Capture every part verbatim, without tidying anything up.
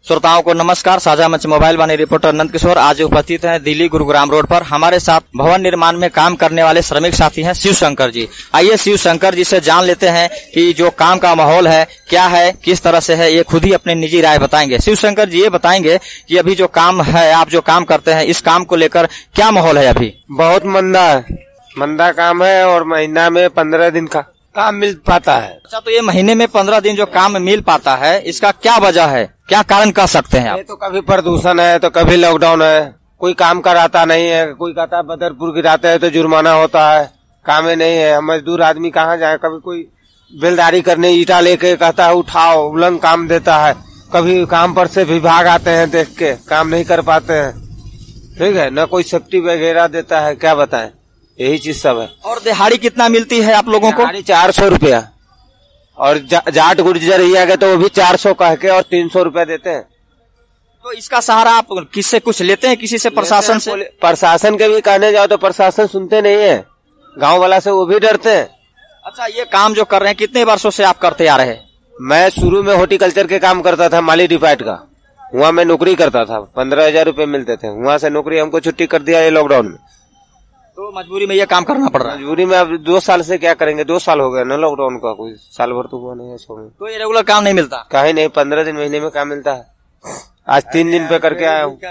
श्रोताओं को नमस्कार। साझा मंच मोबाइल वाणी रिपोर्टर नंद किशोर आज उपस्थित हैं दिल्ली गुरुग्राम रोड पर। हमारे साथ भवन निर्माण में काम करने वाले श्रमिक साथी हैं शिव शंकर जी। आइए शिव शंकर जी से जान लेते हैं कि जो काम का माहौल है क्या है, किस तरह से है, ये खुद ही अपनी निजी राय बताएंगे। शिव शंकर जी ये बताएंगे कि अभी जो काम है, आप जो काम करते हैं, इस काम को लेकर क्या माहौल है? अभी बहुत मंदा है, मंदा काम है और महीना में पंद्रह दिन का काम मिल पाता है। अच्छा, तो ये महीने में पंद्रह दिन जो काम मिल पाता है, इसका क्या वजह है, क्या कारण कह सकते हैं आप? ये तो कभी प्रदूषण है तो कभी लॉकडाउन है, कोई काम कराता नहीं है, कोई कहता है बदरपुर गिराते है तो जुर्माना होता है, काम ही नहीं है। मजदूर आदमी कहाँ जाए, कभी कोई बेलदारी करने ईटा लेके कहता है उठाओ, उलंग काम देता है, कभी काम पर से विभाग आते हैं देख के, काम नहीं कर पाते हैं, ठीक है, न कोई सेफ्टी वगैरह देता है, क्या बताएं, यही चीज सब है। और दिहाड़ी कितना मिलती है आप लोगों को? दिहाड़ी चार सौ रुपया और जा, जाट गुर्जर ही आ गए तो वो भी चार सौ कह के और तीन सौ रुपया देते हैं। तो इसका सहारा आप किससे कुछ लेते हैं? किसी से, प्रशासन से? प्रशासन के भी कहने जाओ तो प्रशासन सुनते नहीं है, गांव वाला से वो भी डरते हैं। अच्छा, ये काम जो कर रहे हैं कितने वर्षों से आप करते आ रहे हैं? मैं शुरू में हॉर्टिकल्चर के काम करता था, माली डिपार्ट का, वहाँ मैं नौकरी करता था, पंद्रह हजार रूपये मिलते थे। वहाँ से नौकरी हमको छुट्टी कर दिया ये लॉकडाउन में, तो मजबूरी में ये काम करना पड़ रहा है। मजबूरी में अब दो साल से क्या करेंगे, दो साल हो गए ना लॉकडाउन का, कोई साल भर तो हुआ नहीं है सौ में। तो ये रेगुलर काम नहीं मिलता? कहीं नहीं, पंद्रह दिन महीने में काम मिलता है। आज तीन दिन पे करके आया हूँ।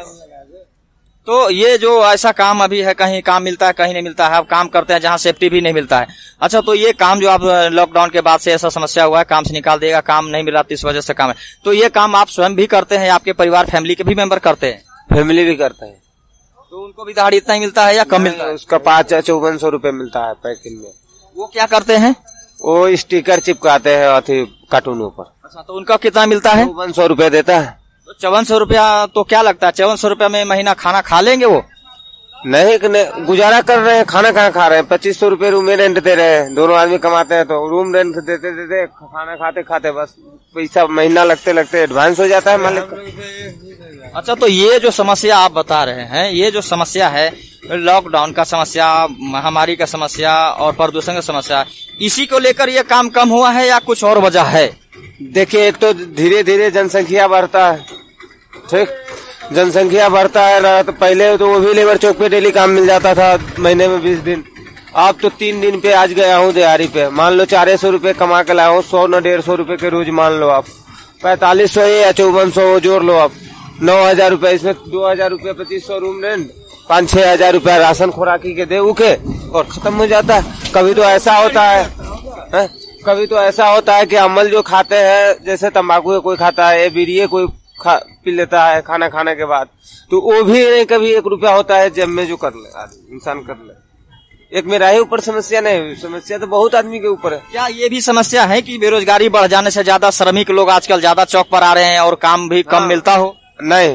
तो ये जो ऐसा काम अभी है, कहीं काम मिलता है कहीं नहीं मिलता है, आप काम करते हैं जहाँ सेफ्टी भी नहीं मिलता है। अच्छा, तो ये काम जो आप लॉकडाउन के बाद से ऐसा समस्या हुआ है, काम से निकाल देगा, काम नहीं मिल रहा इस वजह से काम है, तो ये काम आप स्वयं भी करते हैं, आपके परिवार फैमिली के भी मेंबर करते हैं? फैमिली भी करता है। तो उनको भी दिहाड़ी इतना ही मिलता है या कम मिलता है? उसका पाँच या चौवन सौ रूपये मिलता है पैकिंग में। वो क्या करते हैं? वो स्टिकर चिपकाते हैं अथी कार्टूनों पर। अच्छा, तो उनका कितना मिलता है? चौवन सौ रूपये देता है। तो चौवन सौ रूपया तो क्या लगता है, चौवन सौ रूपया में महीना खाना खा लेंगे वो? नहीं, नहीं गुजारा कर रहे हैं, खाना कहाँ खा रहे हैं, पच्चीस सौ रूपये रूम रेंट दे रहे हैं, दोनों आदमी कमाते हैं तो रूम रेंट देते देते खाना खाते खाते बस पैसा महीना लगते लगते एडवांस हो जाता है मालिक का। अच्छा, तो ये जो समस्या आप बता रहे हैं, ये जो समस्या है, लॉकडाउन का समस्या, महामारी का समस्या और प्रदूषण का समस्या, इसी को लेकर ये काम कम हुआ है या कुछ और वजह है? देखिए, एक तो धीरे धीरे जनसंख्या बढ़ता है, ठीक, जनसंख्या बढ़ता है तो पहले तो वो भी लेबर चौक पे डेली काम मिल जाता था महीने में बीस दिन, अब तो तीन दिन पे आज गया हूँ दिहाड़ी पे, मान लो चार सौ रूपये कमा के लाया हूँ, सौ न डेढ़ सौ रूपये के रोज मान लो आप, पैंतालीस सौ या चौवन सौ जोड़ लो आप, नौ हजार रूपये, इसमें दो हजार रूपये पच्चीस सौ रूम रेंट, पाँच छह हजार रूपया राशन खुराकी के दे उके और खत्म हो जाता है। कभी तो ऐसा होता है, है? कभी तो ऐसा होता है कि अमल जो खाते हैं, जैसे तम्बाकू कोई खाता है, बीड़िए कोई खा पी लेता है खाना खाने के बाद, तो वो भी नहीं कभी एक रुपया होता है जब में जो कर ले आदमी इंसान कर ले। एक मेरा ही ऊपर समस्या नहीं, समस्या तो बहुत आदमी के ऊपर है। क्या ये भी समस्या है कि बेरोजगारी बढ़ जाने से ज्यादा श्रमिक लोग आजकल ज्यादा चौक पर आ रहे हैं और काम भी कम मिलता हो? नहीं,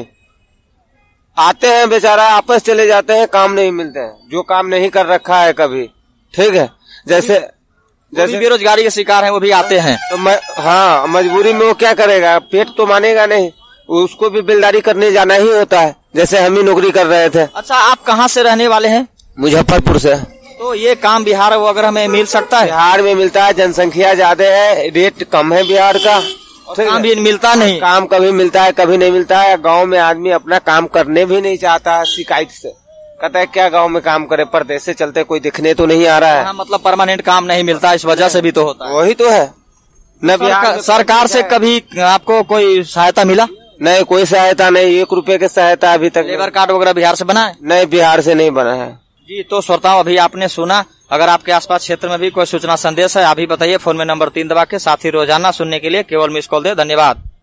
आते हैं बेचारा आपस चले जाते हैं, काम नहीं मिलते हैं, जो काम नहीं कर रखा है कभी, ठीक है, जैसे जैसे बेरोजगारी के शिकार हैं वो भी आते हैं, तो मैं, हाँ, मजबूरी में वो क्या करेगा, पेट तो मानेगा नहीं, उसको भी बेलदारी करने जाना ही होता है, जैसे हम ही नौकरी कर रहे थे। अच्छा, आप कहाँ से रहने वाले हैं? मुजफ्फरपुर से। तो ये काम बिहार वगैरह में मिल सकता है? बिहार में मिलता है, जनसंख्या ज्यादा है, रेट कम है बिहार का, काम भी मिलता नहीं। काम कभी मिलता है कभी नहीं मिलता है। गांव में आदमी अपना काम करने भी नहीं चाहता है, शिकायत से कहता है क्या गांव में काम करे, परदेश से चलते कोई दिखने तो नहीं आ रहा है। मतलब परमानेंट काम नहीं मिलता, इस वजह से भी तो होता है। वही तो है न। सरकार, सरकार से कभी आपको कोई सहायता मिला? नहीं, कोई सहायता नहीं, एक रुपए की सहायता अभी तक। लेबर कार्ड वगैरह बिहार से बना है? नहीं, बिहार से नहीं बना है जी। तो श्रोताओं, अभी आपने सुना, अगर आपके आसपास क्षेत्र में भी कोई सूचना संदेश है, अभी बताइए, फोन में नंबर तीन दबा के। साथ ही रोजाना सुनने के लिए केवल मिस कॉल दे। धन्यवाद।